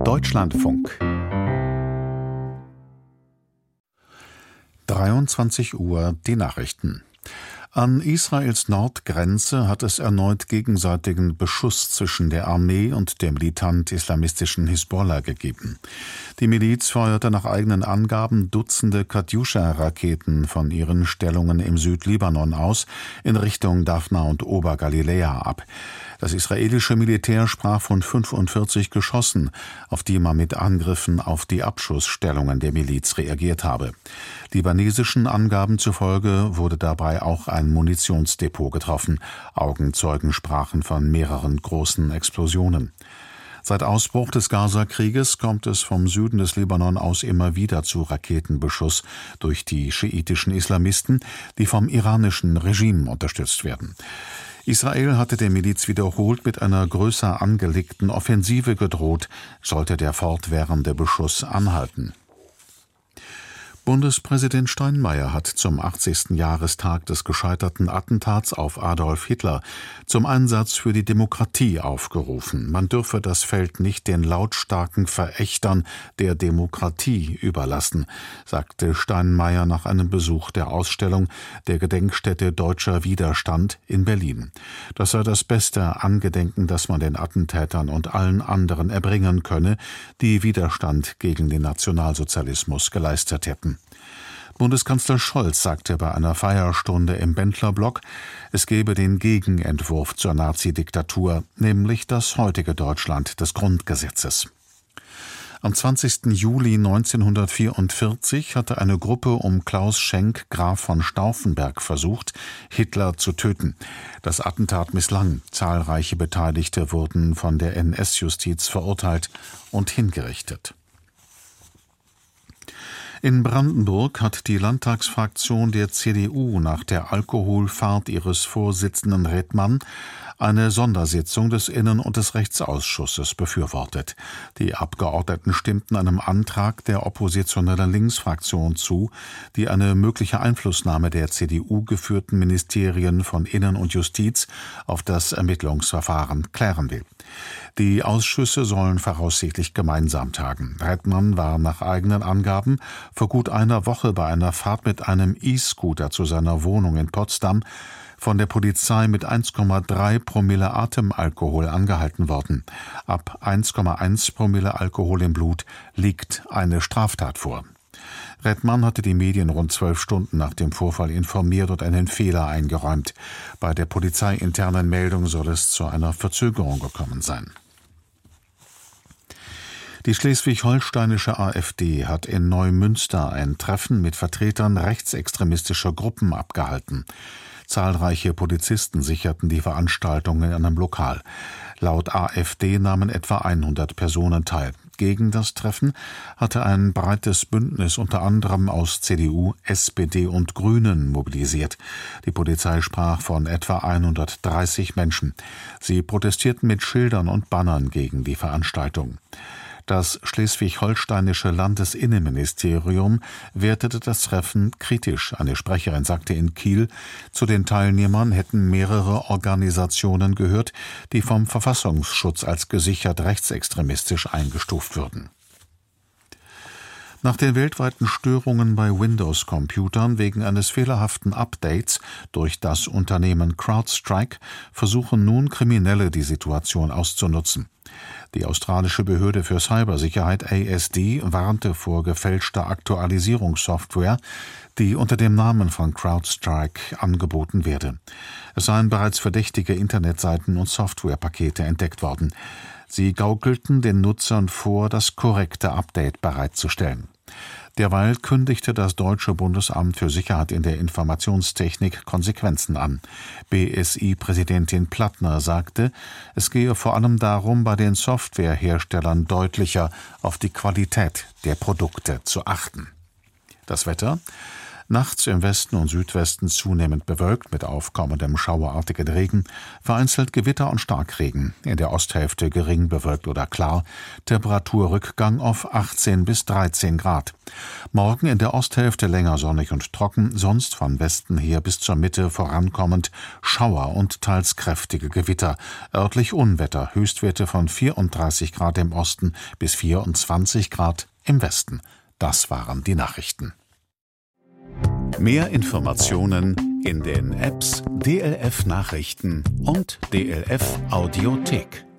Deutschlandfunk 23 Uhr die Nachrichten. An Israels Nordgrenze hat es erneut gegenseitigen Beschuss zwischen der Armee und der militant-islamistischen Hisbollah gegeben. Die Miliz feuerte nach eigenen Angaben Dutzende Katjuscha-Raketen von ihren Stellungen im Südlibanon aus in Richtung Daphna und Obergaliläa ab. Das israelische Militär sprach von 45 Geschossen, auf die man mit Angriffen auf die Abschussstellungen der Miliz reagiert habe. Libanesischen Angaben zufolge wurde dabei auch ein Munitionsdepot getroffen. Augenzeugen sprachen von mehreren großen Explosionen. Seit Ausbruch des Gaza-Krieges kommt es vom Süden des Libanon aus immer wieder zu Raketenbeschuss durch die schiitischen Islamisten, die vom iranischen Regime unterstützt werden. Israel hatte der Miliz wiederholt mit einer größer angelegten Offensive gedroht, sollte der fortwährende Beschuss anhalten. Bundespräsident Steinmeier hat zum 80. Jahrestag des gescheiterten Attentats auf Adolf Hitler zum Einsatz für die Demokratie aufgerufen. Man dürfe das Feld nicht den lautstarken Verächtern der Demokratie überlassen, sagte Steinmeier nach einem Besuch der Ausstellung der Gedenkstätte Deutscher Widerstand in Berlin. Das sei das beste Angedenken, das man den Attentätern und allen anderen erbringen könne, die Widerstand gegen den Nationalsozialismus geleistet hätten. Bundeskanzler Scholz sagte bei einer Feierstunde im Bendlerblock, es gebe den Gegenentwurf zur Nazi-Diktatur, nämlich das heutige Deutschland des Grundgesetzes. Am 20. Juli 1944 hatte eine Gruppe um Klaus Schenk, Graf von Stauffenberg, versucht, Hitler zu töten. Das Attentat misslang. Zahlreiche Beteiligte wurden von der NS-Justiz verurteilt und hingerichtet. In Brandenburg hat die Landtagsfraktion der CDU nach der Alkoholfahrt ihres Vorsitzenden Redmann eine Sondersitzung des Innen- und des Rechtsausschusses befürwortet. Die Abgeordneten stimmten einem Antrag der oppositionellen Linksfraktion zu, die eine mögliche Einflussnahme der CDU-geführten Ministerien von Innen- und Justiz auf das Ermittlungsverfahren klären will. Die Ausschüsse sollen voraussichtlich gemeinsam tagen. Redmann war nach eigenen Angaben vor gut einer Woche bei einer Fahrt mit einem E-Scooter zu seiner Wohnung in Potsdam von der Polizei mit 1,3 Promille Atemalkohol angehalten worden. Ab 1,1 Promille Alkohol im Blut liegt eine Straftat vor. Redmann hatte die Medien rund 12 Stunden nach dem Vorfall informiert und einen Fehler eingeräumt. Bei der polizeiinternen Meldung soll es zu einer Verzögerung gekommen sein. Die schleswig-holsteinische AfD hat in Neumünster ein Treffen mit Vertretern rechtsextremistischer Gruppen abgehalten. Zahlreiche Polizisten sicherten die Veranstaltung in einem Lokal. Laut AfD nahmen etwa 100 Personen teil. Gegen das Treffen hatte ein breites Bündnis unter anderem aus CDU, SPD und Grünen mobilisiert. Die Polizei sprach von etwa 130 Menschen. Sie protestierten mit Schildern und Bannern gegen die Veranstaltung. Das schleswig-holsteinische Landesinnenministerium wertete das Treffen kritisch. Eine Sprecherin sagte in Kiel, zu den Teilnehmern hätten mehrere Organisationen gehört, die vom Verfassungsschutz als gesichert rechtsextremistisch eingestuft würden. Nach den weltweiten Störungen bei Windows-Computern wegen eines fehlerhaften Updates durch das Unternehmen CrowdStrike versuchen nun Kriminelle die Situation auszunutzen. Die australische Behörde für Cybersicherheit ASD warnte vor gefälschter Aktualisierungssoftware, die unter dem Namen von CrowdStrike angeboten werde. Es seien bereits verdächtige Internetseiten und Softwarepakete entdeckt worden. Sie gaukelten den Nutzern vor, das korrekte Update bereitzustellen. Derweil kündigte das Deutsche Bundesamt für Sicherheit in der Informationstechnik Konsequenzen an. BSI-Präsidentin Plattner sagte, es gehe vor allem darum, bei den Softwareherstellern deutlicher auf die Qualität der Produkte zu achten. Das Wetter: Nachts im Westen und Südwesten zunehmend bewölkt mit aufkommendem schauerartigen Regen, vereinzelt Gewitter und Starkregen, in der Osthälfte gering bewölkt oder klar, Temperaturrückgang auf 18 bis 13 Grad. Morgen in der Osthälfte länger sonnig und trocken, sonst von Westen her bis zur Mitte vorankommend Schauer und teils kräftige Gewitter, örtlich Unwetter, Höchstwerte von 34 Grad im Osten bis 24 Grad im Westen. Das waren die Nachrichten. Mehr Informationen in den Apps DLF Nachrichten und DLF Audiothek.